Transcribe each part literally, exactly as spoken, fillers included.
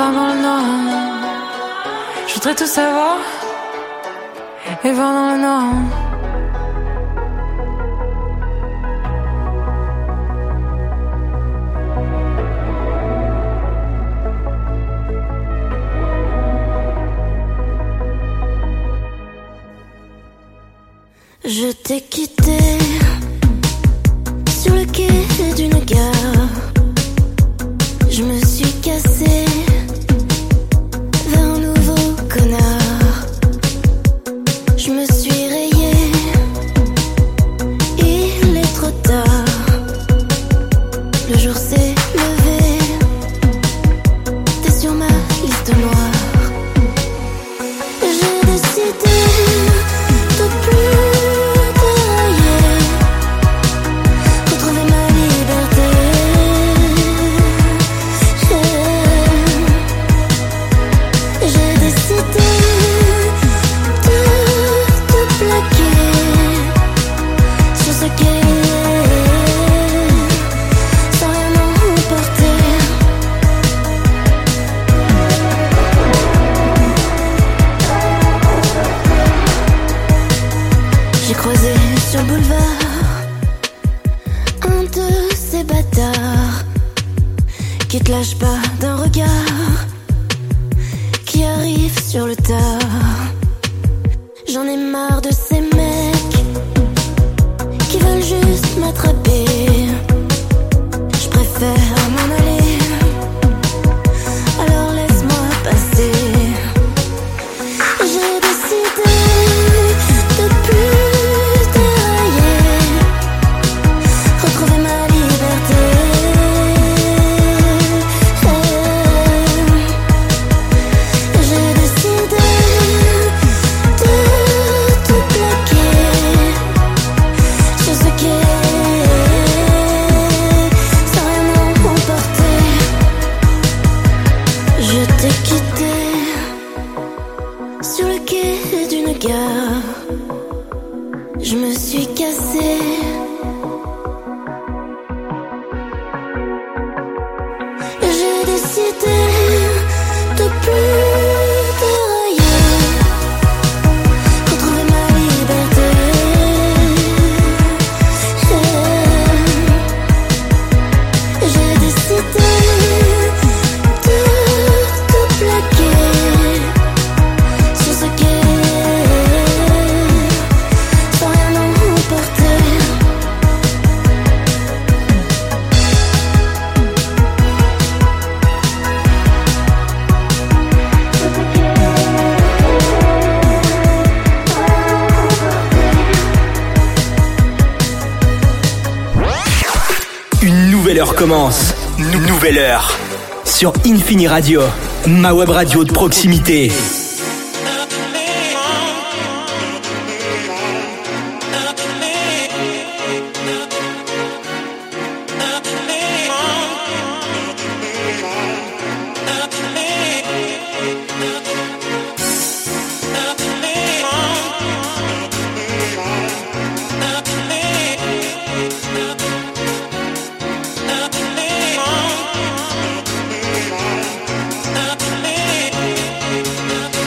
vin dans le noir. Je voudrais tout savoir. Et vin dans le noir. Je t'ai quitté sur le quai d'une gare. Je me suis cassé vers un nouveau connard. Je me suis rayé, il est trop tard. Le jour s'est levé, t'es sur ma liste noire. J'ai décidé de plus croisé sur le boulevard un de ces bâtards qui te lâche pas d'un regard, qui arrive sur le tard. J'en ai marre de ces mecs qui veulent juste m'attraper. Je préfère m'en aller, alors laisse-moi passer. J'ai décidé de plus dérailler, retrouver ma liberté. J'ai décidé de tout plaquer sur ce quai, sans rien emporter. Je t'ai quitté sur le quai d'une gare. Je me suis cassé. J'ai décidé de plus dérailler, retrouver ma liberté. J'ai décidé de tout plaquer sur ce quai, sans rien emporter. Une nouvelle heure commence. Nou- Nouvelle heure. Sur Infini Radio, ma web radio de proximité. Up to me.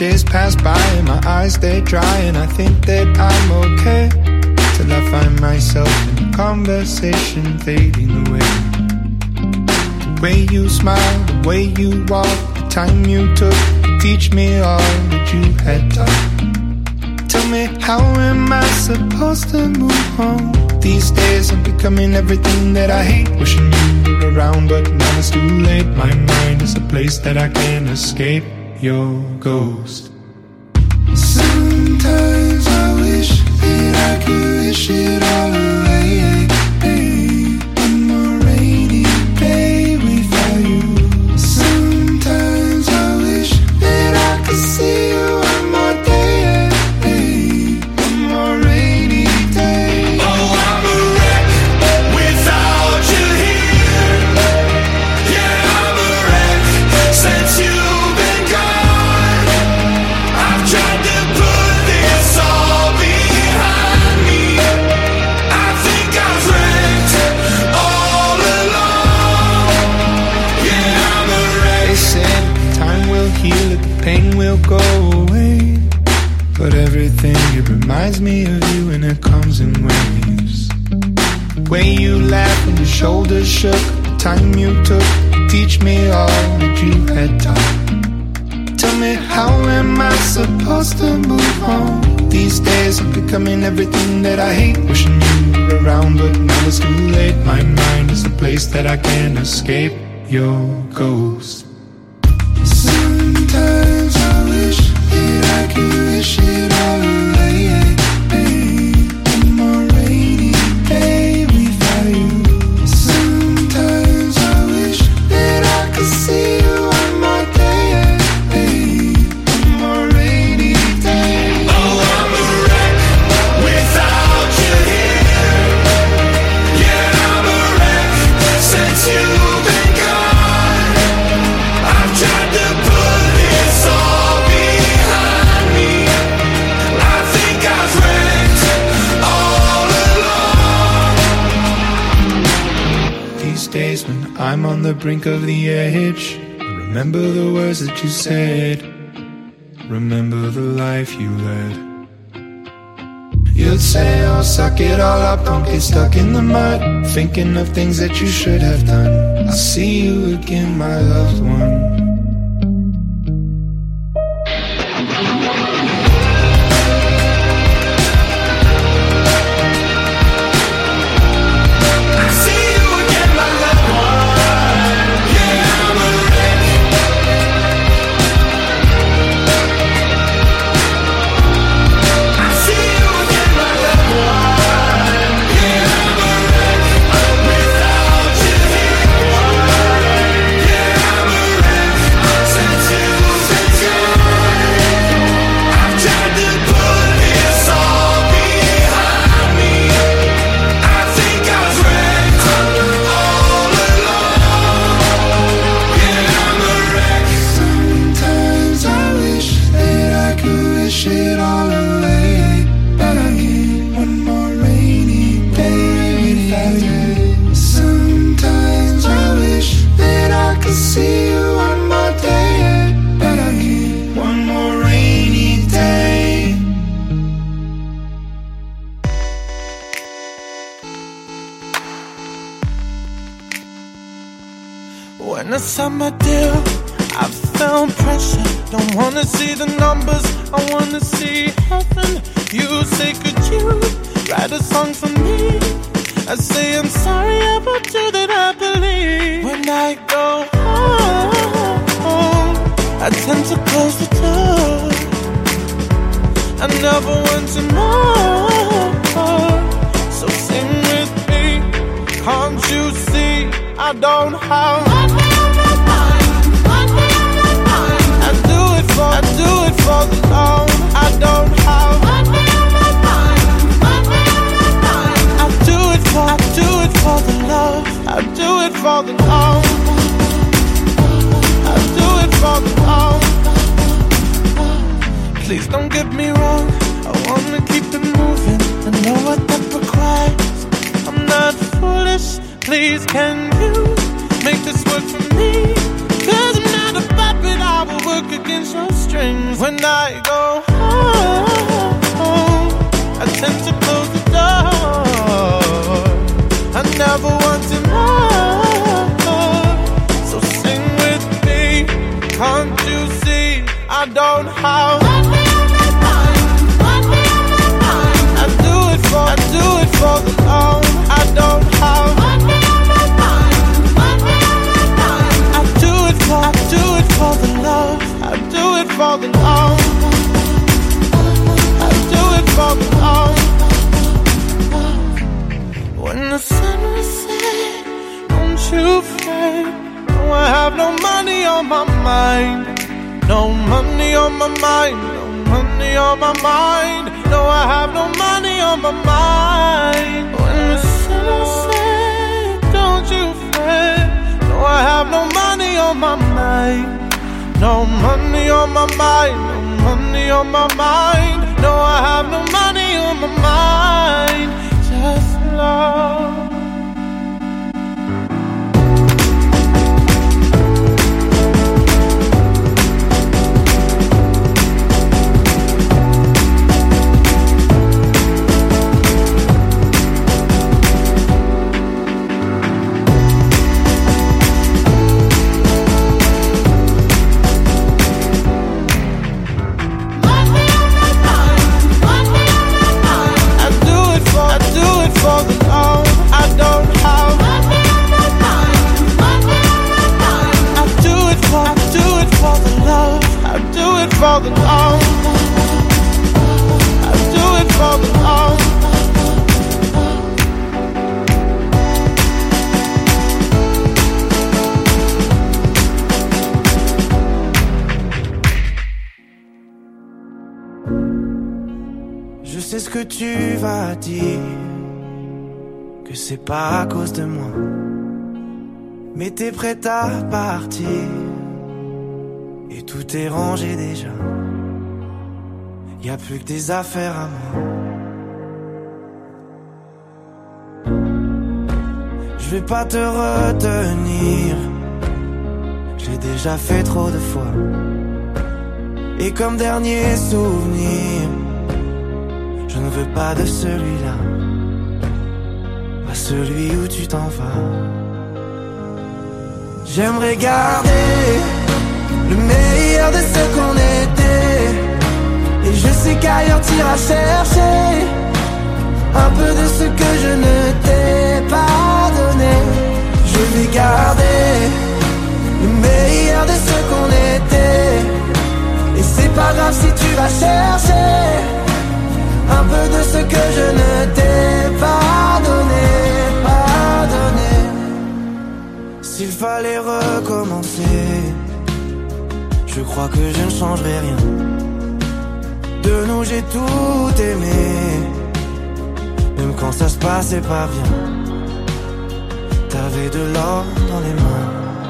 days pass by and my eyes they dry, and I think that I'm okay till I find myself in a conversation fading away. The way you smile, the way you walk, the time you took to teach me all that you had taught. Tell me, how am I supposed to move on? These days I'm becoming everything that I hate. Wishing you were around, but now it's too late. My mind is a place that I can't escape your ghost. Sometimes I wish that I could wish it all away. One more rainy day without you. Sometimes I wish that I could see you one more day. One more rainy day. Oh, I'm a wreck without you here. Yeah, I'm a wreck since you've been gone. I've tried to put this all behind me. I think I've wrecked all along. Yeah, I'm a wreck. They said time will heal it, the pain will go away. But everything, it reminds me of you, and it comes in waves. The way you laughed when your shoulders shook, the time you took to teach me all that you had taught. Tell me, how am I supposed to move on? These days I'm becoming everything that I hate. Wishing you were around, but now it's too late. My mind is a place that I can't escape your ghost. Sometimes I wish that I could wish it all away. One more rainy day without you. Sometimes I wish that I could see you one more day. One more rainy day. Oh, I'm a wreck without you here. Yeah, I'm a wreck since you've been gone. I've tried to put this all behind me. I think I've wrecked all along. These days when I'm on the brink of the edge, I remember the words that you said. Remember the life you led. You'd say, oh, suck it all up, don't get stuck in the mud, thinking of things that you should have done. I'll see you again, my loved one. When the summer deal, I felt pressure. Don't wanna see the numbers, I wanna see heaven. You say, could you write a song for me? I say, I'm sorry about you that I believe. When I go home, I tend to close the door. I never want to know. So sing with me, can't you see I don't have one day on my mind, one day on my mind. I do it for, I do it for the love. I don't have one day on my mind, one day on my mind. I do it for, I do it for the love. I do it for the love. I do it for the love. Please don't get me wrong, I wanna keep it moving. I know what that requires. I'm not foolish. Please can you make this work for me? Cause I'm not a puppet, I will work against your strings. When I go home, I tend to close the door. I never wanted more. So sing with me, can't you see? I don't have one day on my mind, one day on my mind. I do it for, I do it for the love. I don't have one day on my mind, one day on my mind. I do it for, I do it for the love. I do it for the love. I do it for the love. When the sun will set, don't you fret. No, I have no money on my mind. No money on my mind. No money on my mind. No, I have no money on my mind. When the sun will set, don't you fret. No, I have no money on my mind. No money on my mind. No money on my mind. No, I have no money on my mind. Just love. For the love, I do it for the love. Je sais ce que tu vas dire, que c'est pas à cause de moi, mais t'es prête à partir. Et tout est rangé déjà. Y'a plus que des affaires à moi. Je vais pas te retenir. J'ai déjà fait trop de fois. Et comme dernier souvenir, je ne veux pas de celui-là, pas celui où tu t'en vas. J'aimerais garder le meilleur de ce qu'on était. Et je sais qu'ailleurs t'iras chercher un peu de ce que je ne t'ai pas donné. Je vais garder le meilleur de ce qu'on était. Et c'est pas grave si tu vas chercher un peu de ce que je ne t'ai pas donné, pas donné. S'il fallait recommencer, je crois que je ne changerai rien. De nous j'ai tout aimé, même quand ça se passait pas bien. T'avais de l'or dans les mains.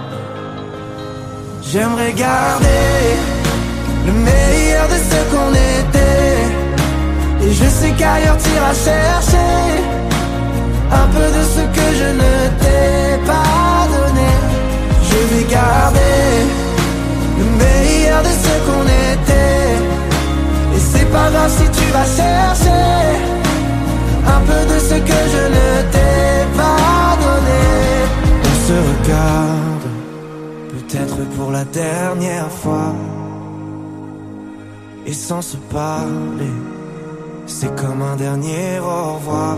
J'aimerais garder le meilleur de ce qu'on était. Et je sais qu'ailleurs t'iras chercher un peu de ce que je ne t'ai pas donné. Je vais garder le meilleur de ce qu'on était. Et c'est pas grave si tu vas chercher un peu de ce que je ne t'ai pas donné. On se regarde, peut-être pour la dernière fois. Et sans se parler, c'est comme un dernier au revoir.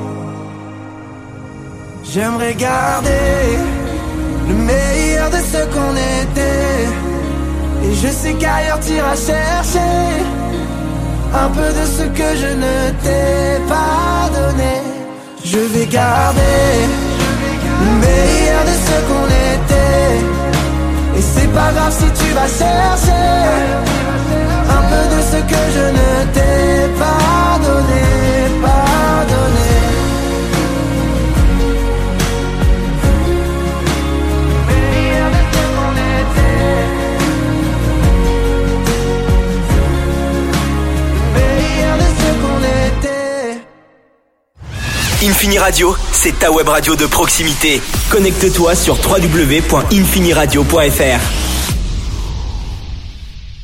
J'aimerais garder le meilleur de ce qu'on était. Et je sais qu'ailleurs t'iras chercher un peu de ce que je ne t'ai pas donné. Je vais garder le meilleur de ce qu'on était. Et c'est pas grave si tu vas chercher un peu de ce que je ne t'ai pas donné, pas donné. Meilleur de ce qu'on était. Meilleur de ce qu'on était. Infini Radio, c'est ta web radio de proximité. Connecte-toi sur w w w point infini radio point f r.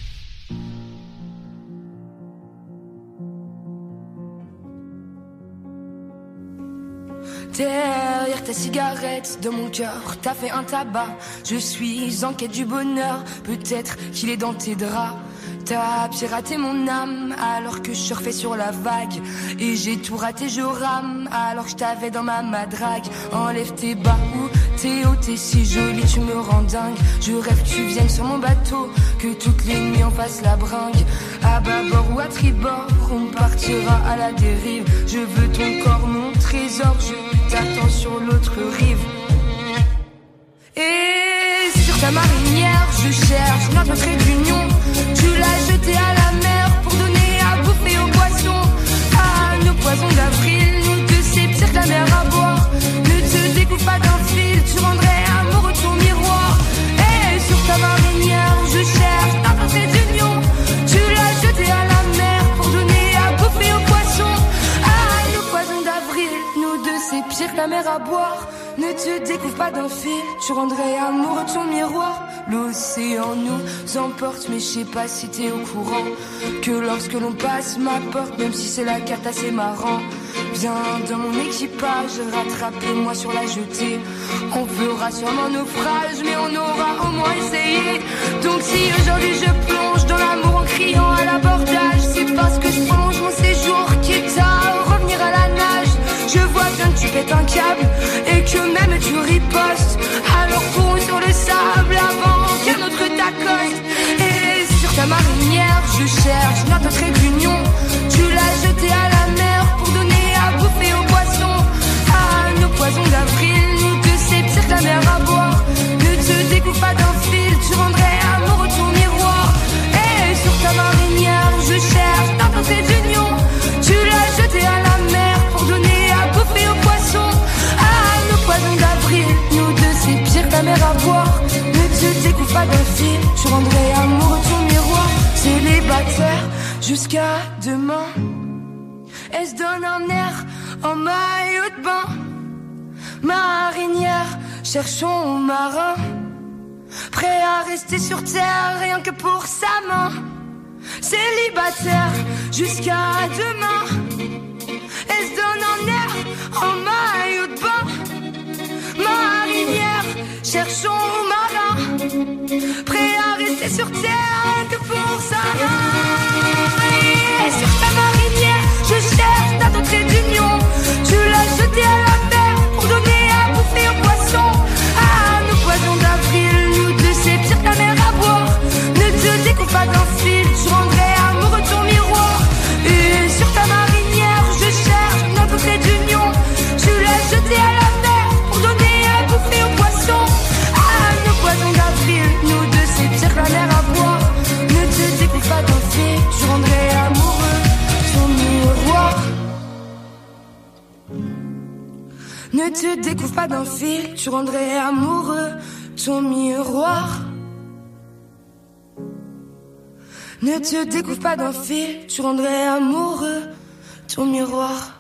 cigarette dans mon cœur, t'as fait un tabac. Je suis en quête du bonheur, peut-être qu'il est dans tes draps. T'as piraté mon âme alors que je surfais sur la vague. Et j'ai tout raté, je rame alors que je t'avais dans ma madrague. Enlève tes bas ou t'es haut, t'es si jolie, tu me rends dingue. Je rêve que tu viennes sur mon bateau, que toutes les nuits on fasse la bringue. À bâbord ou à tribord, on partira à la dérive. Je veux ton corps, mon trésor, je t'attends sur l'autre rive. Et sur ta marinière, je cherche notre trait d'union. Tu l'as jeté à la mer pour donner à bouffer aux poissons. À nos poisons d'avril, nous deux c'est pire que la mer à boire. Ne te découpe pas d'un fil, tu rendrais amoureux ton miroir. Et sur ta marinière, je cherche notre trait d'union. Tu l'as jeté à la mer pour donner à bouffer aux poissons. À nos poisons d'avril, nous deux c'est pire que la mer à boire. Ne te découvre pas d'un fil, tu rendrais amoureux ton miroir. L'océan nous emporte, mais je sais pas si t'es au courant que lorsque l'on passe ma porte, même si c'est la carte assez marrant, viens dans mon équipage, rattrape-moi sur la jetée. On fera sûrement naufrage, mais on aura au moins essayé. Donc si aujourd'hui je plonge dans l'amour en criant à l'abordage, c'est parce que je prolonge mon séjour, quitte à revenir à la nage. Je vois bien que tu pètes un câble et que même tu ripostes. Alors cours sur le sable avant qu'un autre t'accoste. Et sur ta marinière, je cherche notre trait d'union. Tu l'as jeté à la mer pour donner à bouffer aux poissons. À nos poisons d'avril, nous deux c'est pire que la mer à boire. Ne te découpe pas d'un fil, tu rendrais amoureux ton miroir. Et sur ta marinière, je cherche notre trait d'union. Tu l'as jeté à la mer pour donner à bouffer aux poissons. À nos poisons d'avril, nous deux c'est pire que la mer à boire. Ne te découvre pas d'un fil, tu rendrais amoureux ton miroir. Célibataire jusqu'à demain, elle se donne un air en maillot de bain. Marinière, cherchons marin, prêt à rester sur terre rien que pour sa main. Célibataire jusqu'à demain, elle se donne un air en maillot de bain. Marinière, cherchons marin, prêt à rester sur terre que pour sa main. Et sur ta marinière, je cherche ta trait d'union. Tu l'as jeté à la mer pour donner à bouffer aux poissons. À nos poisons d'avril, nous deux c'est pire que la mer à boire. Ne te découpe pas d'un fil, tu rendrais amoureux ton miroir. Et sur ta marinière, je cherche notre trait d'union. Tu l'as jeté à la mer pour donner à bouffer aux poissons. À nos poisons d'avril, nous deux c'est pire que la mer à boire. Ne te découpe pas d'un fil, tu rendrais amoureux ton miroir. Ne te découvre pas d'un fil, tu rendrais amoureux ton miroir. Ne te découvre pas d'un fil, tu rendrais amoureux ton miroir.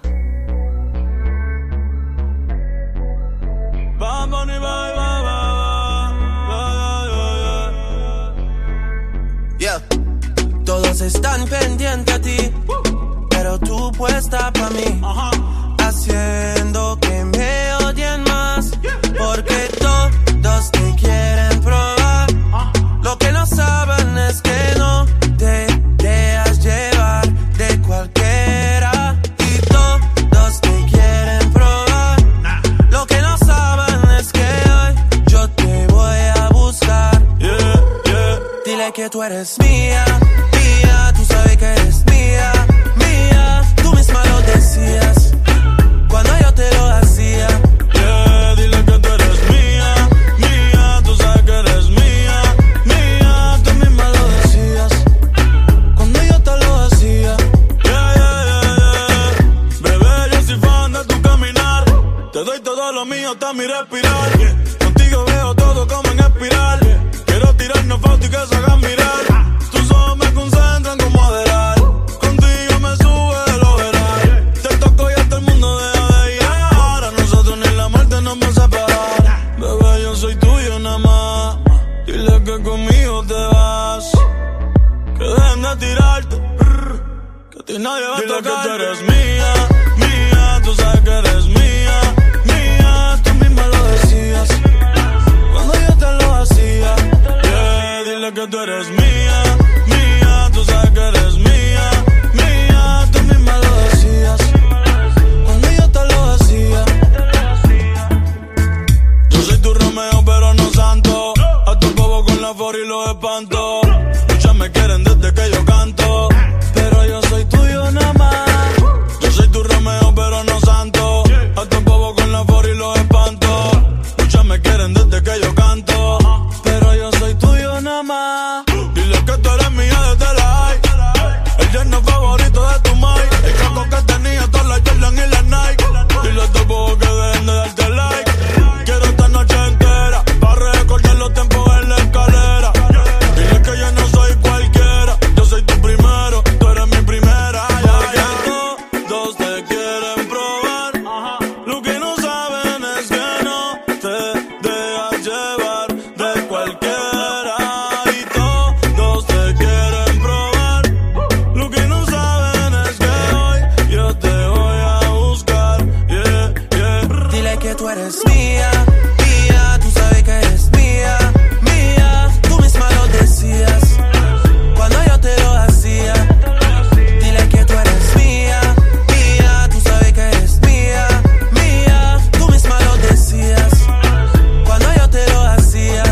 Yeah. Todos están pendientes a ti, pero tú puesta pa' mí, haciendo que me odien más, porque todos te quieren probar. Lo que no saben es que no te dejas llevar de cualquiera, y todos te quieren probar. Lo que no saben es que hoy yo te voy a buscar. Yeah, yeah. Dile que tú eres mía, mía, tú sabes que eres mía, mía, tú misma lo decías cuando yo te lo hacía. Yeah, dile que tú eres mía, mía, tú sabes que eres mía, mía, tú misma lo decías cuando yo te lo hacía. Yeah, yeah, yeah, yeah. Bebé, yo soy fan de tu caminar, te doy todo lo mío hasta mi respirar. Contigo veo todo como en espiral, quiero tirarnos fotos y que se hagan mirar. Tus ojos me concentran como adelar, contigo me sube el overall. Te toco y hasta el mundo deja de llegar, a nosotros ni la muerte nos va a separar. Bebé, yo soy tuyo nada más, dile que conmigo te vas, que dejen de tirarte, que a ti nadie va a tocar. Dile que tú eres mía, mía, tú sabes que eres mía, mía, tú misma la for y los espanto. Muchas me quieren desde que yo canto, pero yo soy tuyo nada más. Yo soy tu Romeo pero no santo. Hasta un bobo con la for y los espanto. Muchas me quieren desde que yo canto, pero yo soy tuyo nada más. Dile que tú eres mía desde la high. El yerno favorito de tu mai. El caco que tenía todas las Jordan y las Nike. Dile a tu bobo que dejen de darte like. Quiero esta noche entera pa' recordar los tiempos en la escalera. Dile que yo no soy cualquiera. Yo soy tu primero, tú eres mi primera. Ya, ya. Todos te quieren probar. Lo que no saben es que no te dejas llevar de cualquiera. Y todos te quieren probar. Lo que no saben es que hoy yo te voy a buscar. Yeah, yeah. Dile que tú eres mía, mía, tú sabes que eres mía, mía, tú misma lo decías cuando yo te lo hacía. Dile que tú eres mía, mía, tú sabes que eres mía, mía, tú misma lo decías cuando yo te lo hacía.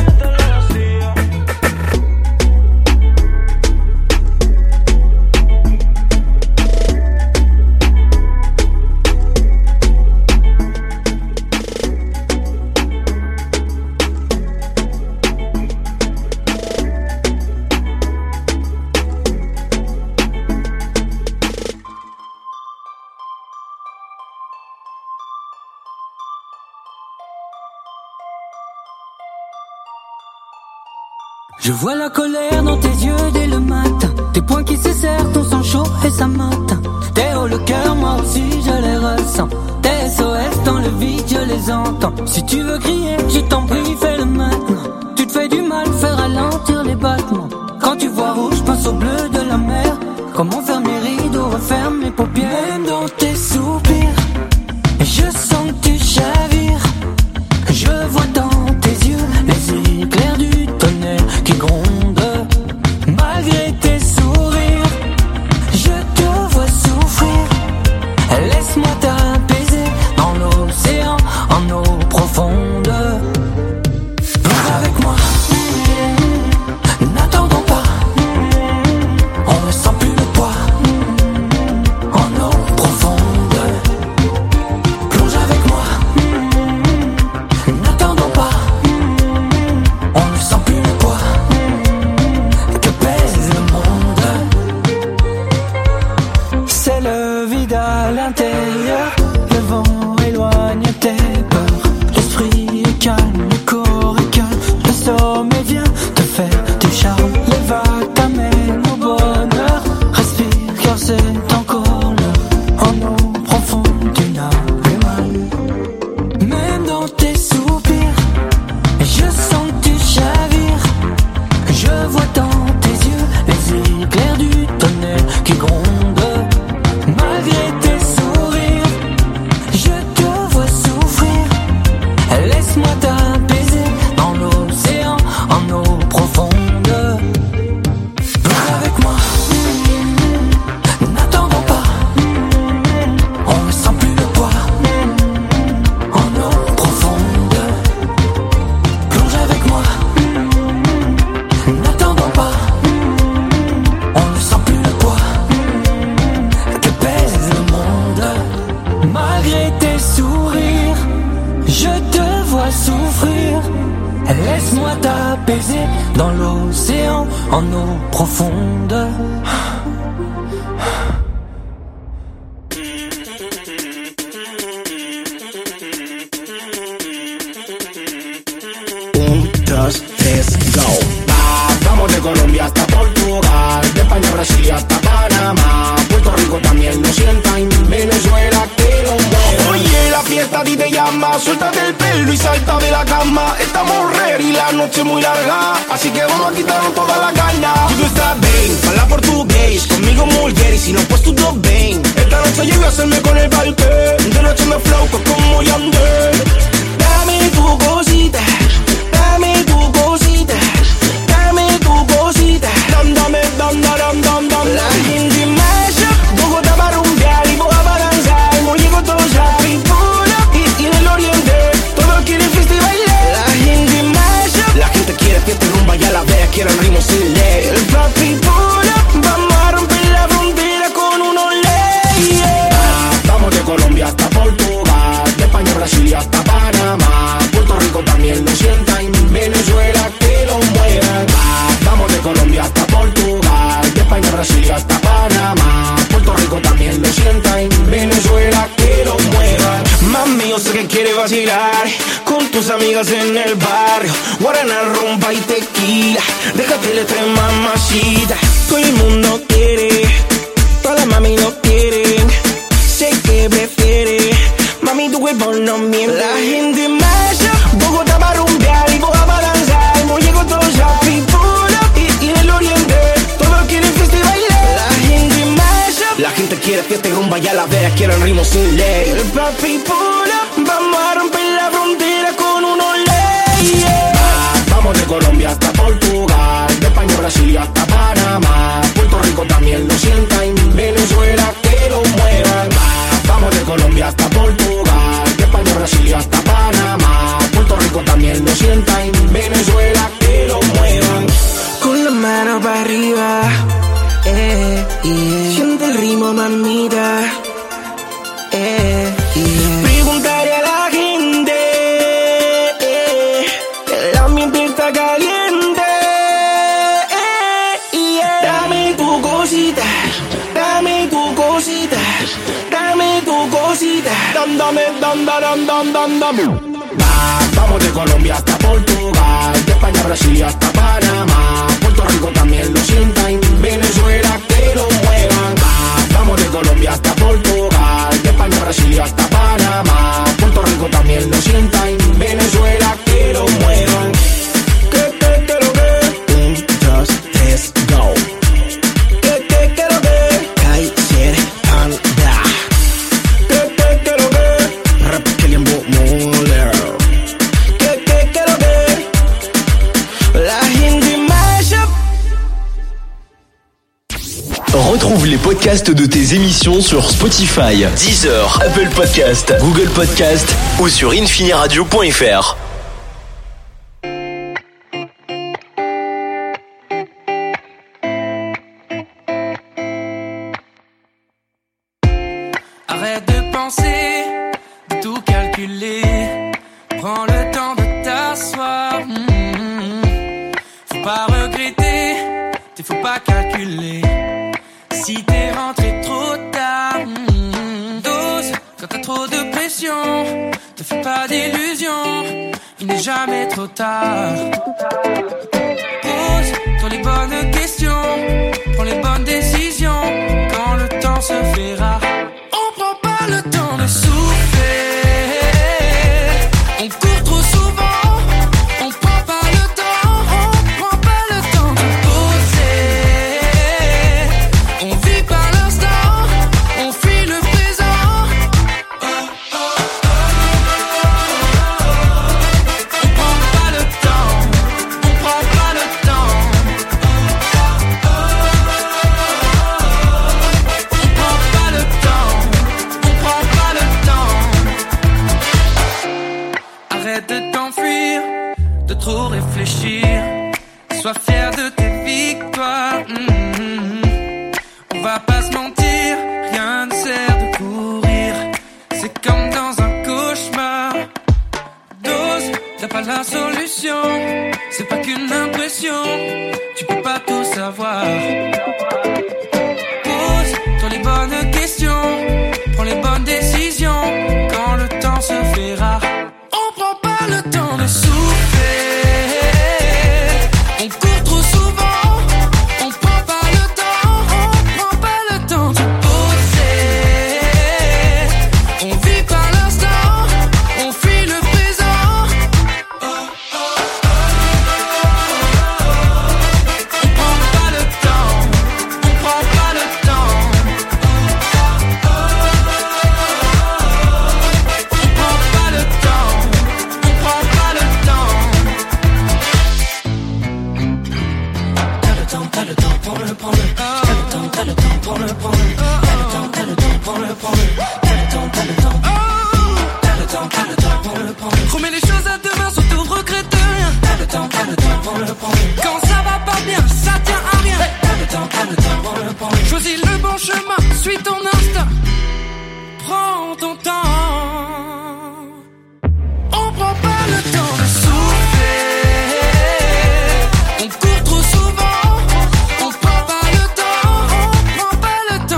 Je vois la colère dans tes yeux dès le matin. Tes poings qui se serrent, ton sang chaud et ça m'atteint. T'es haut le cœur, moi aussi je les ressens. Tes S O S dans le vide, je les entends. Si tu veux crier, je t'en prie, fais-le maintenant. Tu te fais du mal, fais ralentir les battements. Quand tu vois rouge, pense au bleu de la mer. Comment faire mes rideaux, referme mes paupières. Même dans tes soupirs, je sens que tu chavires. Je vois dans tes yeux les éclairs du tonnerre qui grondent. Malgré tes sourires, je te vois souffrir. Laisse-moi t'apaiser dans l'océan, en eau profonde. Plonge avec moi, n'attendons pas. On ne sent plus le poids, en eau profonde. Plonge avec moi, n'attendons pas. On ne sent plus le poids que pèse le monde. C'est le vide à l'intérieur. Le vent éloigne tes peurs. L'esprit est calme, le corps est calme. Le sommeil vient te faire du charme. Les vagues t'amènent au bonheur. Respire car c'est encore l'heure. En eau profonde tu n'as plus mal. Même dans tes soupirs, je sens que tu chavires. Je vois dans tes yeux les éclairs du tonnerre qui grondent. Malgré tes sourires, je te vois souffrir. Laisse-moi t'apaiser dans l'océan, en eau profonde. Plonge avec moi, n'attendons pas. On ne sent plus le poids, en eau profonde. Plonge avec moi, n'attendons pas. On ne sent plus le poids que pèse le monde. Malgré tes sourires, je te vois souffrir. Laisse-moi t'apaiser dans l'océan, en eau profonde. Un, dos, tres, go. Ah, vamos de Colombia hasta Portugal, de España a Brasil hasta Panamá, Puerto Rico también lo sientan, Venezuela que lo mueva. Oye, la fiesta a ti te llama, suéltate el pelo y salta de la cama. Estamos ready, la noche muy larga, así que vamos a quitarnos toda la carne. Tú estás bien, habla portugués, conmigo mulher y si no pues tú dos ven. Esta noche llego a hacerme con el balque, de noche me flow como Yandel. Dame tu cosita, dame tu cosita, dame tu cosita. Dam, dame, dam, dam, dam, dam. La gente masha, Bogotá para rumbear y Boga para danzar. Muy llegó todos a Pipula y, y en el oriente, todos quieren fiesta y bailar. La gente masha, la gente quiere fiesta y rumba y a la vez. tus amigas en el barrio, guarana, rumba y tequila. Déjate le trae mamacita. Todo el mundo quiere, todas las mami lo quieren. Sé que prefiere, mami tu cuerpo no miente. La gente masha, Bogotá va a rumbear y Boga va a danzar. No llego todos ya pipula y, y en el oriente todos quieren fiesta y bailar. La gente masha, la gente quiere fiesta y rumba y a la vera quieren ritmos sin ley. El papi pula, vamos a romper la frontera con unos leyes. Ah, vamos de Colombia hasta Portugal, de España a Brasil y hasta Panamá. Puerto Rico también lo sienta y Venezuela que lo muevan. Ah, vamos de Colombia hasta Portugal, de España a Brasil y hasta Panamá. Puerto Rico también lo sienta y Venezuela que lo muevan. Con la mano para arriba, eh, yeah. Siente el ritmo, mamita. Eh, yeah. Preguntaré a la gente, eh, el ambiente está caliente, eh, yeah. Dame tu cosita, dame tu cosita, dame tu cosita. Dam, dame, dam, dam, dam, dam, dam. Va, vamos de Colombia hasta Portugal, de España a Brasil y hasta Panamá. Puerto Rico también lo sienta y Venezuela que lo muevan. Va, vamos de Colombia hasta Portugal, de España a Brasil y hasta Panamá. Puerto Rico también lo sienta y Venezuela que lo muevan. Que, que, que lo que. Un, dos, tres, go. Que, que, que lo que. Kaiser, anda. Que, que, que lo que. Rap que liembo moler. Que, que, que lo que. La gente mashup. Retrouve les podcasts de tes émissions sur Spotify, Deezer, Apple Podcast, Google Podcast ou sur infiniradio point f r. Arrête de penser, de tout calculer. Prends le temps de t'asseoir. Mmh. Faut pas regretter, t'es faut pas calculer. Si t'es rentré trop tard, mmh. Dose quand t'as trop de pression. Te fais pas d'illusions, il n'est jamais trop tard. Pose-toi les bonnes questions, prends les bonnes décisions. Quand le temps se fait rare, on prend pas le temps de souffler. On court trop souvent, on prend pas le temps, on prend pas le temps de poser. On vit par l'instant, on fuit le présent. Oh, oh, oh. On prend pas le temps, on prend pas le temps. Oh, oh, oh. On prend pas le temps, on prend pas le temps. Arrête de t'enfuir, de trop réfléchir. Sois fier de tes victoires. Mmh. On va pas se mentir, rien ne sert de courir. C'est comme dans un cauchemar. Dose, t'as pas la solution. C'est pas qu'une impression, tu peux pas tout savoir. Pose-toi les bonnes questions, prends les bonnes décisions. Quand le temps se fait rare, on prend pas le temps de souffler. On court trop souvent, on prend pas le temps, on prend pas le temps de poser. On vit par l'instant, on fuit le présent. Oh, oh, oh. On prend pas le temps, on prend pas le temps. Oh, oh, oh. On prend pas le temps, on prend pas le temps. T'as le temps, t'as le temps pour le prendre. T'as le temps, t'as le temps pour le prendre. T'as le temps, t'as le temps pour le prendre. T'as le temps, t'as le temps. T'as le temps, t'as le temps pour le prendre. Remets les choses à demain, surtout regrette rien. T'as le temps, t'as le temps pour le prendre. Quand ça va pas bien, ça tient à rien. T'as le temps, t'as le temps pour le prendre. Choisis le bon chemin, suis ton instinct. Prends ton temps. On prend pas le temps de souffler. On court trop souvent, on prend pas le temps, on prend pas le temps.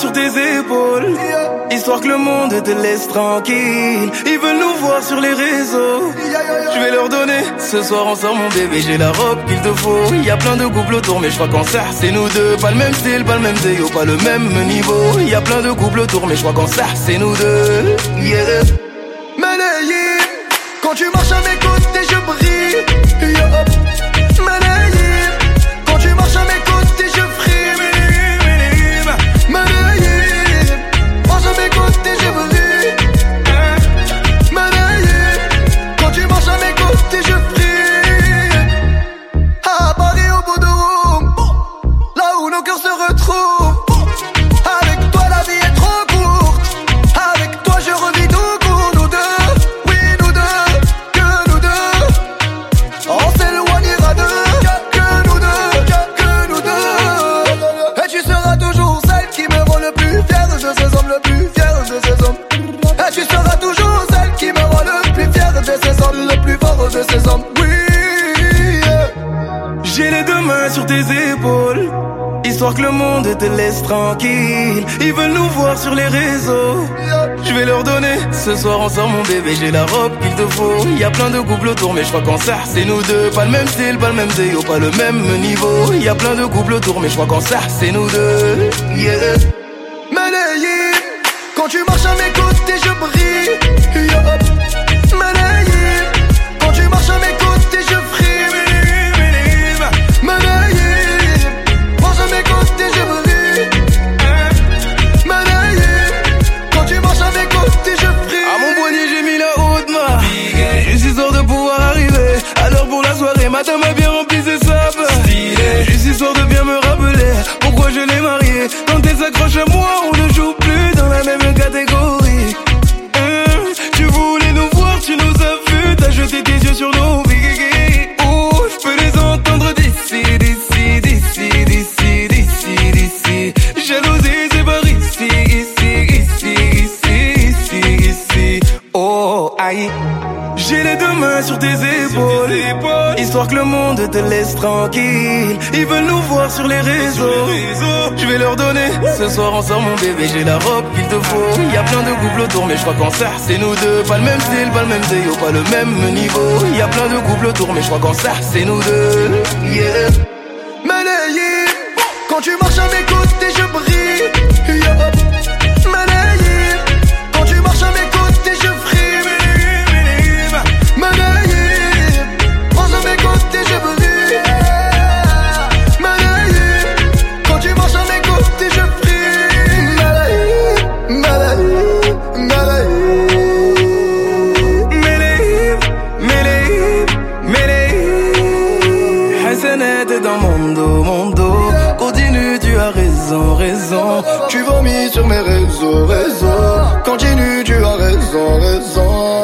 sur tes épaules, histoire que le monde te laisse tranquille. Ils veulent nous voir sur les réseaux, je vais leur donner. Ce soir on sort mon bébé, j'ai la robe qu'il te faut. Il y a plein de couples autour mais je crois qu'en ça c'est nous deux. Pas le même style, pas le même déo, pas le même niveau. Il y a plein de couples autour mais je crois qu'en ça c'est nous deux. Yeah. Manayim, quand tu marches à mes côtés je brille. Yeah. Manayim, quand tu marches à mes côtés je frime. Manayim, marche à mes côtés je brille. Manayim, quand tu marches à mes côtés je frime. À Paris au bout de Rome, là où nos cœurs se retrouvent. Avec toi la vie est trop courte. Avec toi je revis tout court. Nous deux, oui nous deux, que nous deux. On s'éloignera d'eux, que nous deux, que nous deux. Et tu seras toujours celle qui me rend le plus fier de ces hommes, le plus fier de ces hommes. Et tu seras toujours celle qui me rend le plus fier de ces hommes, le plus fort de ces hommes. Oui. J'ai les deux mains sur tes épaules, histoire que le monde te laisse tranquille. Ils veulent nous voir sur les réseaux, je vais leur donner. Ce soir on sort mon bébé, j'ai la robe qu'il te faut. Il y a plein de couples autour mais je crois qu'en ça c'est nous deux. Pas le même style, pas le même déo, pas le même niveau. Il y a plein de couples autour mais je crois qu'en ça c'est nous deux. Yeah. Manayim, quand tu marches à mes côtés je brille. Yeah. Manayim, quand tu marches à mes côtés je frime. Manayim, marche à mes côtés je brille. Manayim, quand tu marches à mes côtés je frime. À mon poignet j'ai mis la haute main, juste histoire de pouvoir arriver. Alors pour la soirée, madame a bien rempli ses sapes. Juste histoire de bien me rappeler pourquoi je l'ai mariée. Quand elle s'accroche à moi, on ne joue plus dans la même catégorie. Hum, tu voulais nous voir, tu nous as vus, t'as jeté tes yeux sur nos vies. Oh, je peux les entendre d'ici, d'ici, d'ici, d'ici, d'ici, d'ici. Jalousie, c'est par ici, ici, ici, ici, ici, ici. Oh, aïe. J'ai les deux mains sur tes épaules, histoire que le monde te laisse tranquille. Ils veulent nous voir sur les réseaux, je vais leur donner. Ce soir on sort mon bébé, j'ai la robe qu'il te faut. Il y a plein de couples autour mais je crois qu'en ça c'est nous deux. Pas le même style, pas le même déo, pas le même niveau. Il y a plein de couples autour mais je crois qu'en ça c'est nous deux. Yeah. Manayim, quand tu marches à mes côtés je brille. Yeah. Manayim, quand tu marches à mes côtés je frime. Manayim, marche à mes côtés je brille. Manayim, quand tu marches à mes côtés je frime. Manayim, Manayim, Manayim. Manayim, Manayim, Manayim. Hassanet est dans mon dos, mon dos. Continue, tu as raison, raison. Tu vomis sur mes réseaux, réseaux. Continue, tu as raison, raison.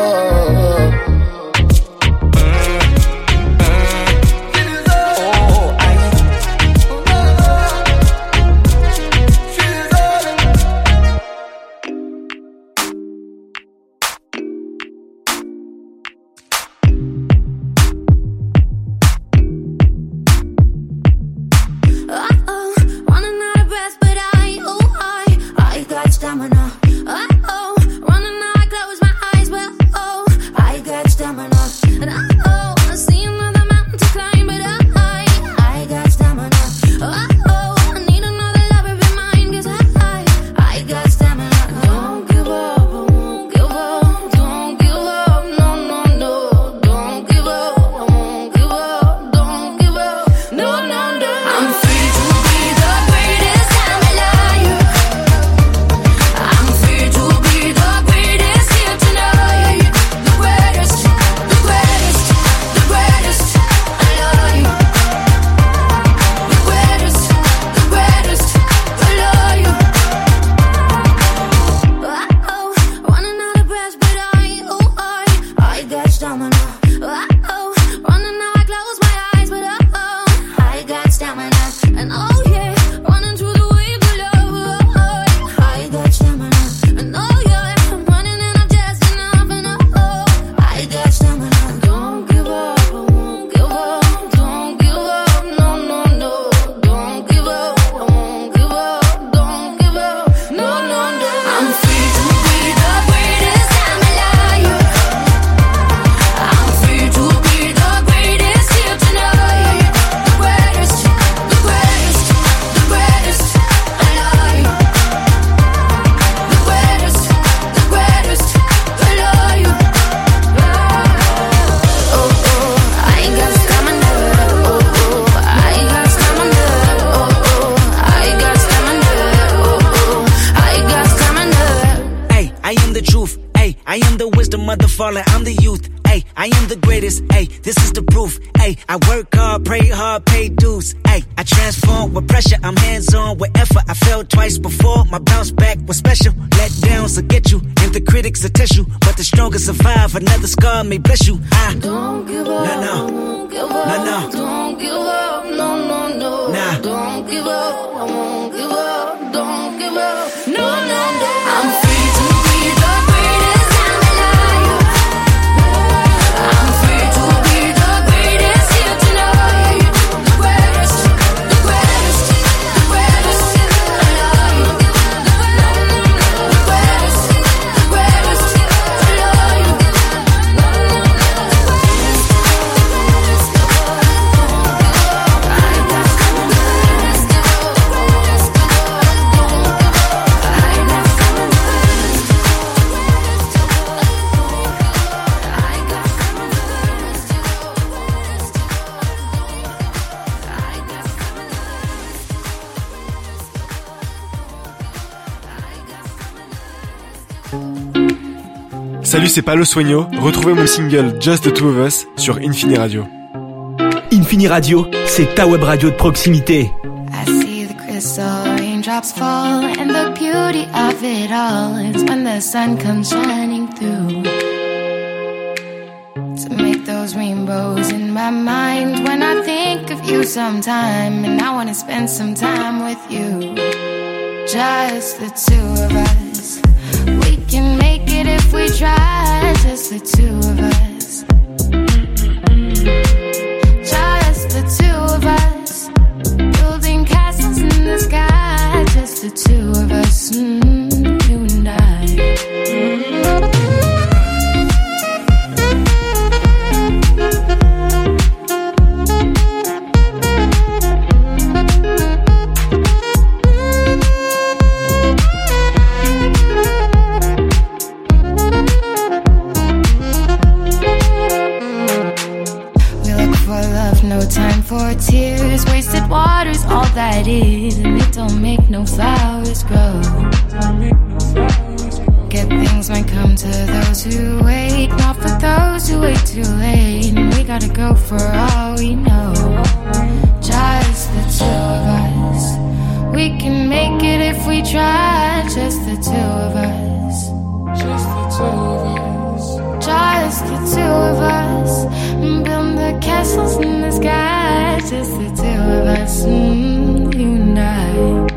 falling, I'm the youth. Ay, I am the greatest. Ay, this is the proof. Ay, I work hard, pray hard, pay dues. Ay, I transform with pressure. I'm hands on with effort. I fell twice before. My bounce back was special. Let downs will get you, and the critics will test you. But the strongest survive. Another scar may bless you. I don't give up. No, no. Won't give up. No, no. Don't give up. No, no, no. Nah. Don't give up. I won't give up. Don't give up. No, no, no. I'm free to be the greatest. I'm alive. I'm free to be the greatest here tonight. The greatest, the greatest, the greatest alive. The greatest, the greatest alive. Salut, c'est Palo Sueño. Retrouvez mon single Just the Two of Us sur Infini Radio. Infini Radio, c'est ta web radio de proximité. I see the crystal raindrops fall, and the beauty of it all is when the sun comes shining through to make those rainbows in my mind. When I think of you sometime, and I wanna spend some time with you, just the two of us. We can make it if we try, just the two of us. Just the two of us, building castles in the sky, just the two of us, mm, you and I. Mm-hmm. Time for tears, wasted water's all that is, and it don't make no flowers grow. Good things might come to those who wait, not for those who wait too late. And we gotta go for all we know. Just the two of us. We can make it if we try. Just the two of us. Just the two of us. Just the two of us. Build the castles in the sky. Just the two of us, mm, you and I.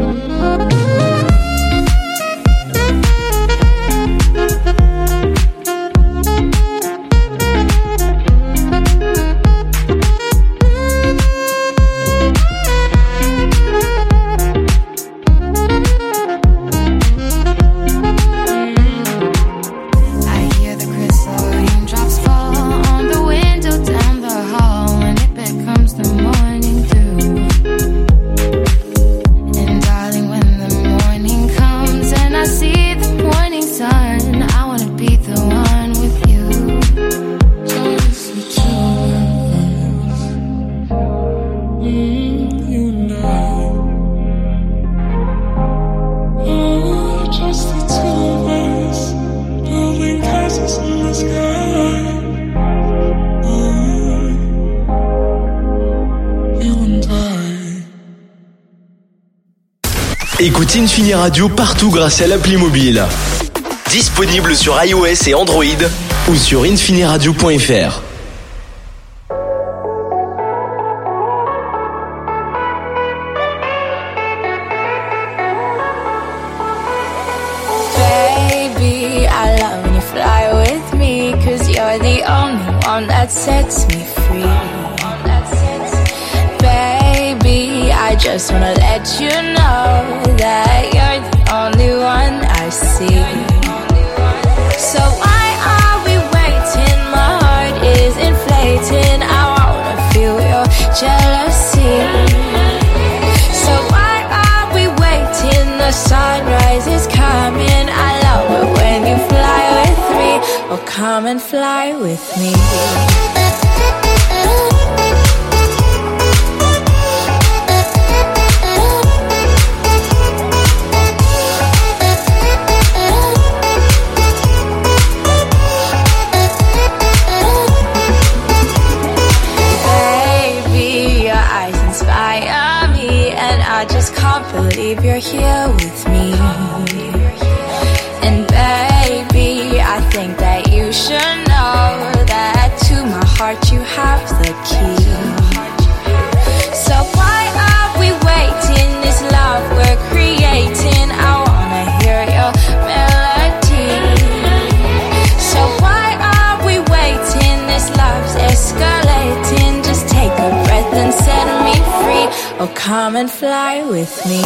Écoute Infini Radio partout grâce à l'appli mobile. Disponible sur iOS et Android ou sur infiniradio point f r. Baby, I love when you fly with me, 'cause you're the only one that sets me free. Baby, I just wanna let you know that you're the only one I see. So why are we waiting? My heart is inflating. I wanna feel your jealousy. So why are we waiting? The sunrise is coming. I love it when you fly with me. Oh, come and fly with me. believe you're here with me. And baby, I think that you should know that to my heart you have the key. So why are we waiting? This love we're creating, I wanna hear your melody. So why are we waiting? This love's escalating. Just take a breath and set me free. Oh, come and fly with me.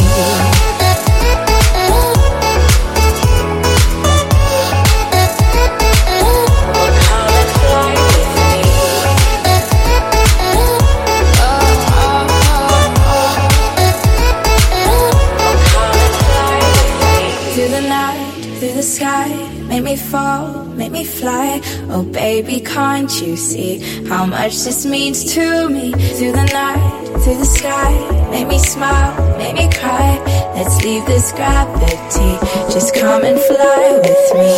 Through the sky, make me fall, make me fly. Oh baby, can't you see how much this means to me? Through the night, through the sky, make me smile, make me cry. Let's leave this gravity, just come and fly with me.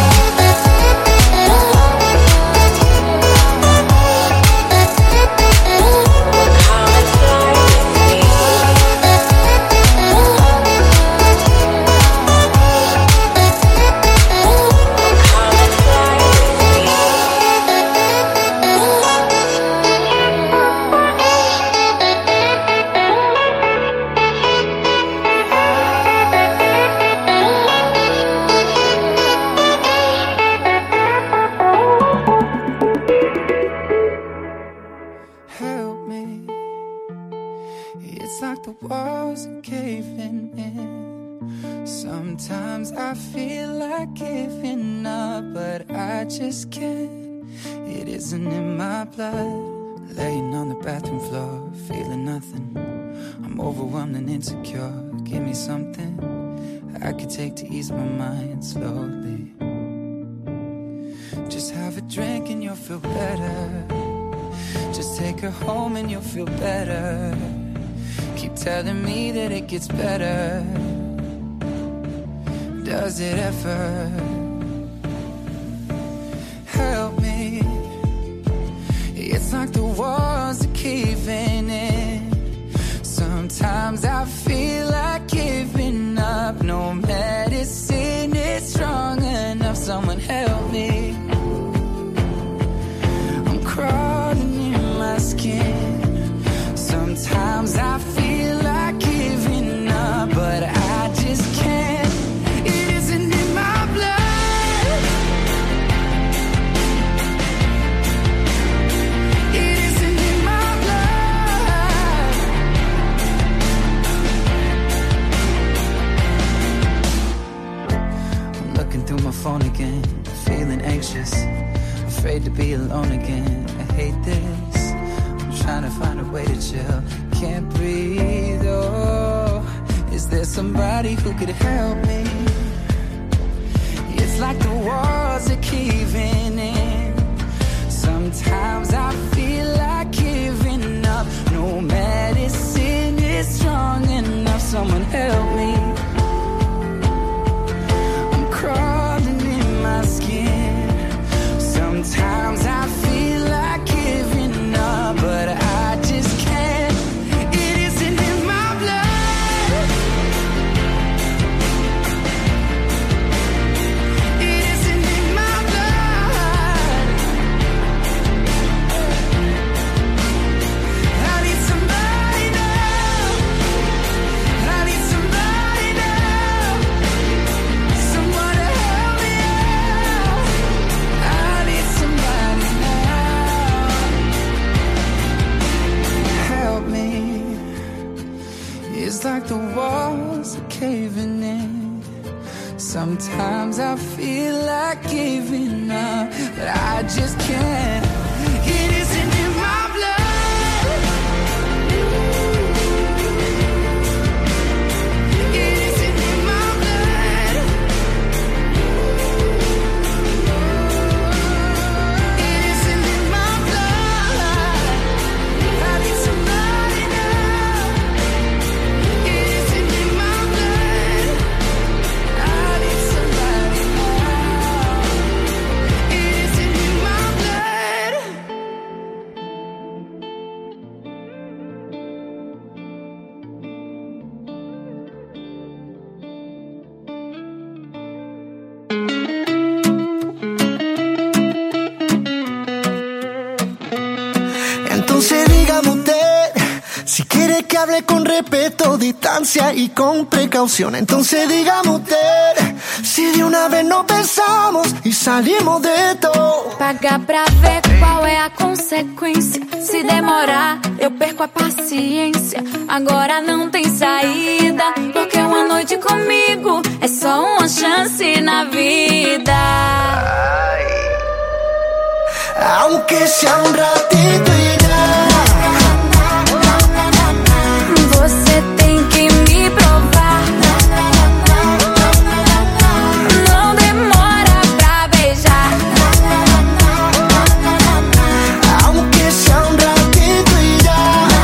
Laying on the bathroom floor, feeling nothing. I'm overwhelmed and insecure. Give me something I could take to ease my mind slowly. Just have a drink and you'll feel better. Just take her home and you'll feel better. Keep telling me that it gets better. Does it ever? Help me. It's like the walls are caving in. Sometimes I feel like giving up. No medicine is strong enough. Someone help me. I'm crawling in my skin. Sometimes I feel like giving up, but I just can't. It isn't in my blood. Through my phone again, feeling anxious, afraid to be alone again. I hate this. I'm trying to find a way to chill. Can't breathe. Oh, is there somebody who could help me? It's like the walls are caving in. Sometimes I feel like giving up. No medicine is strong enough. Someone help me. Crawling in my skin. Sometimes I feel like giving up, but I just can't. It isn't in my blood. It isn't in my blood. I need somebody now. I need somebody now. Someone to help me out. I need somebody now. Help me. It's like the walls are caving in. Sometimes I feel like giving up, but I just can't. It isn't in my blood. It isn't in my blood. It isn't in my blood. I need somebody now. It isn't in my blood. I need somebody now. It isn't in my blood. Quiere que hable con respeto, distancia y con precaución. Entonces dígame usted, si de una vez nos besamos e salimos de todo. Pagar pra ver qual é a consequência. Se demorar, eu perco a paciência. Agora não tem saída, porque uma noite comigo é só uma chance na vida. Aunque sea un ratito y ya. Você tem que me provar. Não demora pra beijar. Aunque sea un ratito y ya.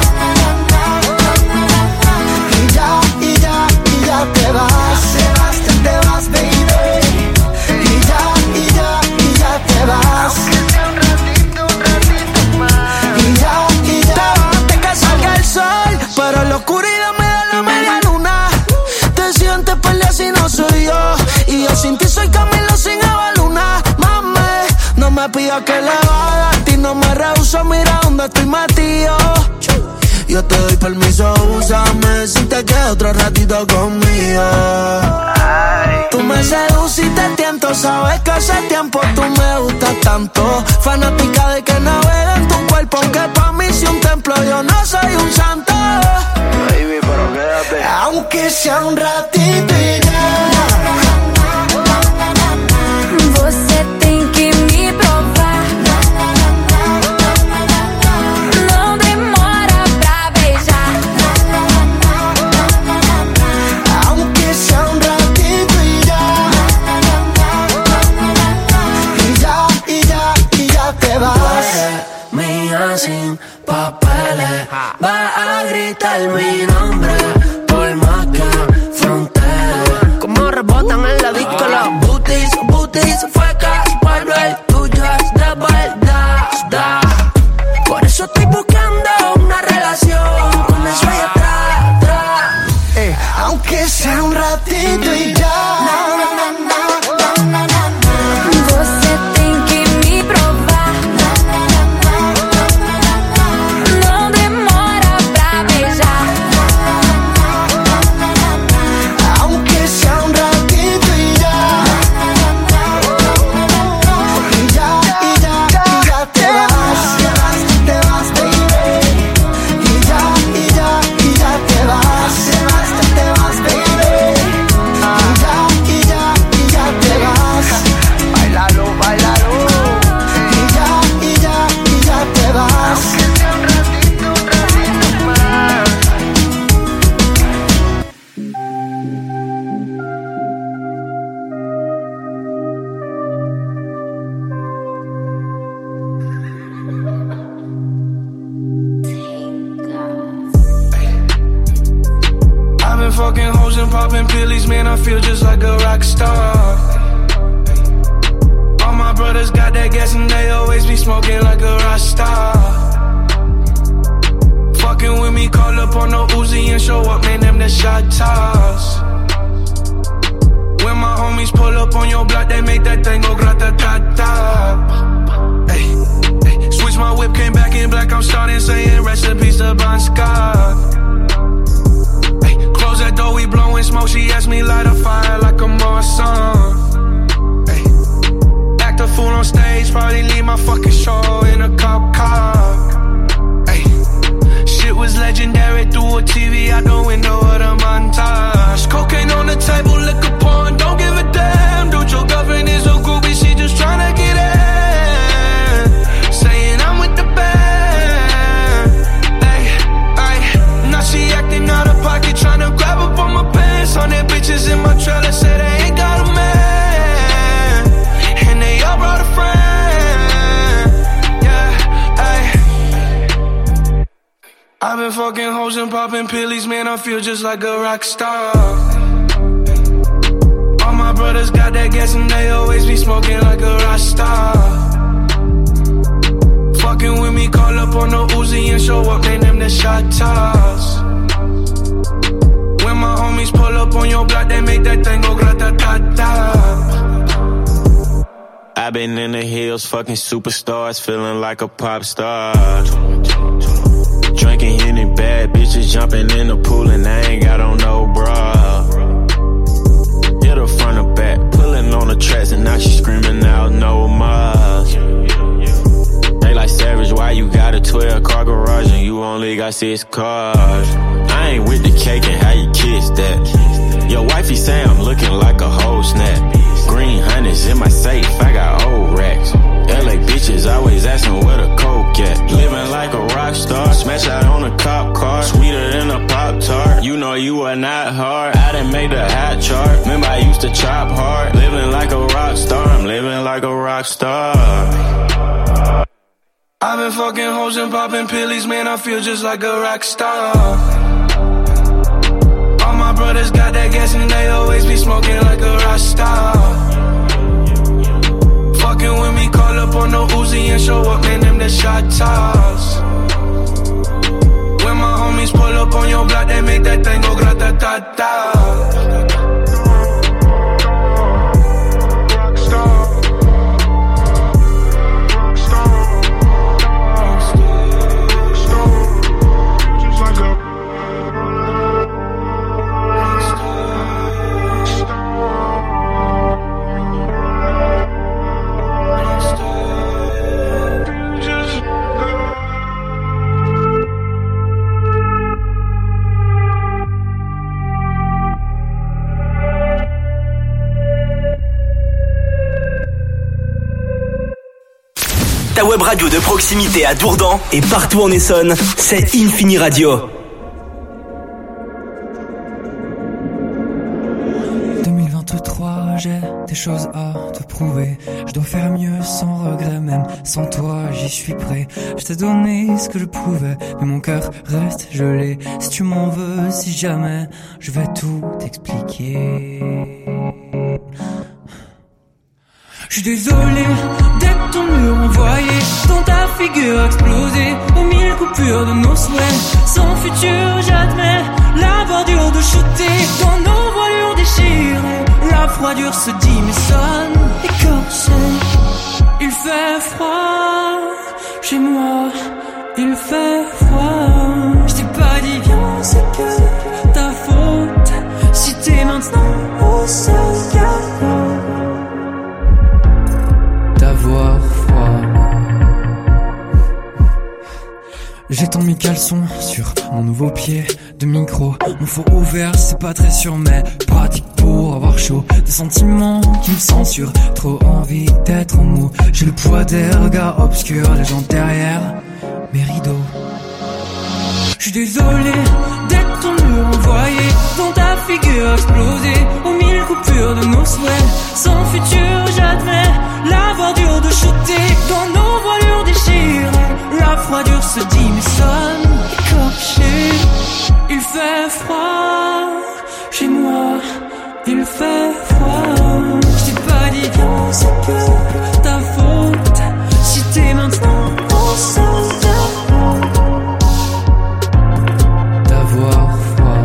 Y ya, y ya, y ya te vas. Te vas, te vas, baby. Y ya, y ya, y ya te vas. Y ya, y ya te que salga el sol, pero en la oscuridad me da la media luna. Te sientes pelea si no soy yo, y yo sin ti soy Camilo sin Eva Luna. Mami, no me pidas que le vaya, a ti no me rehuso, mira dónde estoy metido. Yo te doy permiso, úsame si te quedas otro ratito conmigo. Tú me seduces y te tiento, sabes que hace tiempo tú me gustas tanto. Fanática de que navega en tu cuerpo, aunque pa' mí si un templo, yo no soy un santo. Baby, pero quédate. Aunque sea un ratito y ya. Você tem que me provar. Não demora pra beijar. Aunque sea un ratito y ya. Y ya, y ya, y ya te vas. Mía sin papeles, va a gritar mi nombre por más que frontera. Como rebotan en la disco los booties, booties, fuecas, polvo el tuyo es de verdad, da. Por eso estoy buscando una relación con eso ahí atrás, atrás. Eh, aunque sea un ratito y ya. Você tem que me provar. Não demora pra beijar. Aunque sea un ratito y ya. Y ya, y ya, y ya te vas. Te vas, baby. Y ya, y ya, y ya te vas. Te vas, te vas, baby. Y ya, y ya, y ya te vas. Bailalo, bailalo. Y ya, y ya, y ya te vas. Aunque sea un ratito, un ratito más. I've been fucking hoes and popping pillies, man, I feel just like a rock star. All my brothers got that gas and they always be smoking like a rock star. Fucking with me, call up on the Uzi and show up, man, them the shot toss. When my homies pull up on your block, they make that thing go grata-ta-ta. Hey, hey, switch my whip, came back in black, I'm starting saying recipes to Bon Scott. Close that door, we blowing smoke. She asked me light a fire like a Marsan. Hey. Act a fool on stage, probably leave my fucking show in a cop car. Hey. Shit was legendary through a T V out the window of the montage. Cocaine on the table, liquor porn, don't give a damn. Dude, your girlfriend is a groupie, she just tryna get in. Saying I'm with the band. Hey, hey. Now she acting out of pocket, tryna grab up on my pants. On their bitches in my trailer, say they ain't got a man. And they all brought a friend. Yeah, ayy. I've been fucking hoes and popping pillies, man, I feel just like a rock star. All my brothers got that gas and they always be smoking like a rock star. Fucking with me, call up on the Uzi and show up, man, them the shot toss. When my homies pull up on your block, they make that thing go grata-ta-ta. I've been in the hills, fucking superstars, feeling like a pop star. Drinking Henny, bad bitches jumping in the pool and I ain't got on no bra. Hit her front or back, pulling on the tracks and now she screaming out no more. They like Savage, why you got a twelve car garage and you only got six cars? I ain't with the cake and how you kiss that. Your wifey say I'm looking like a whole snap. Green hundreds in my safe, I got old racks. L A bitches always asking where the coke at. Living like a rock star, smash out on a cop car. Sweeter than a Pop-Tart, you know you are not hard. I done made the hot chart, remember I used to chop hard. Living like a rock star, I'm living like a rock star. I've been fucking hoes and popping pillies, man, I feel just like a rock star. All my brothers got that gas and they always be smoking like a rock star. Fucking with me, call up on no Uzi and show up, man, them the shot toss. When my homies pull up on your block, they make that thing go grata-ta-ta. Ta web radio de proximité à Dourdan et partout en Essonne, c'est Infini Radio. deux mille vingt-trois, j'ai des choses à te prouver. Je dois faire mieux sans regret, même sans toi, j'y suis prêt. Je t'ai donné ce que je pouvais, mais mon cœur reste gelé. Si tu m'en veux, si jamais, je vais tout t'expliquer. Je suis désolé d'être ton mur envoyé, dans ta figure explosée, aux mille coupures de nos souhaits. Sans futur, j'admets l'avoir dur de shooter dans nos voilures déchirées. La froidure se dit mais sonne écorché. Il fait froid chez moi, il fait froid. Je t'ai pas dit viens, c'est que ta faute. Si t'es maintenant au sol, d'avoir froid. J'ai tant mis caleçon sur mon nouveau pied de micro. Mon four ouvert, c'est pas très sûr, mais pratique pour avoir chaud. Des sentiments qui me censurent, trop envie d'être mou. J'ai le poids des regards obscurs, les gens derrière mes rideaux. J'suis désolé d'être ton mur envoyé, dans ta figure explosée, aux mille coupures de nos souhaits. Sans futur, j'admets l'avoir dur de shooter dans nos voilures déchirées. La froidure se dit mais sonne écorché. Il fait froid chez moi, il fait froid. J't'ai pas dit viens, c'est que ta faute. Si t'es maintenant au sol, d'avoir froid.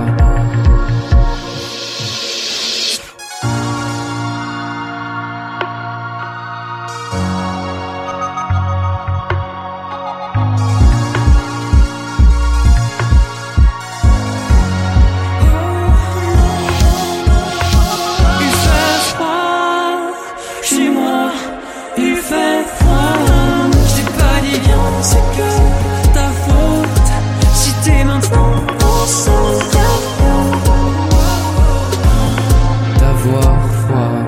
Il fait froid chez moi, il fait froid. Je t'ai pas dit viens, c'est que ta faute. Si t'es maintenant au sol, d'avoir froid.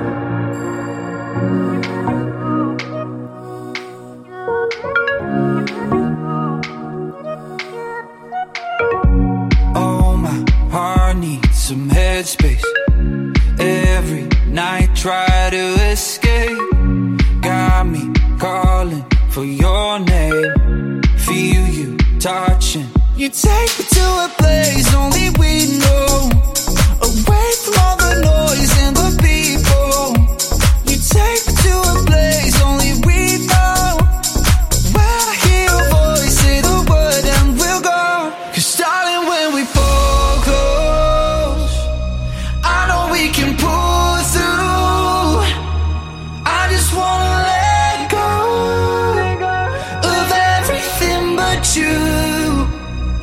Oh, my heart needs some headspace. Every night try to escape. Got me calling for your name. Feel you touching. You take me to a place only we know. Away from all the noise and the people. You take me to a place only we know. When I hear your voice, say the word and we'll go. 'Cause darling, when we fall close, I know we can pull through. I just wanna let go of everything but you.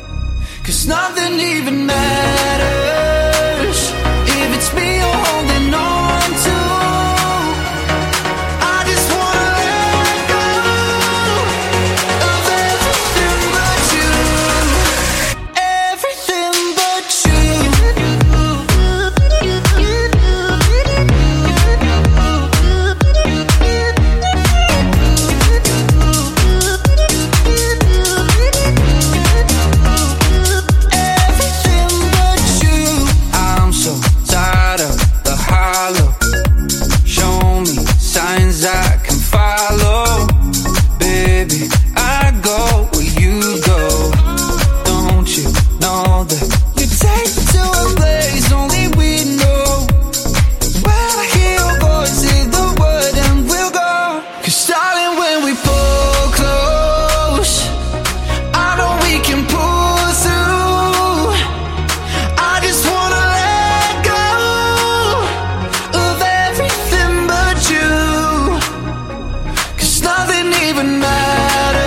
nothing even matters if it's me you're holding on to. I just wanna let go of everything but you, everything but you.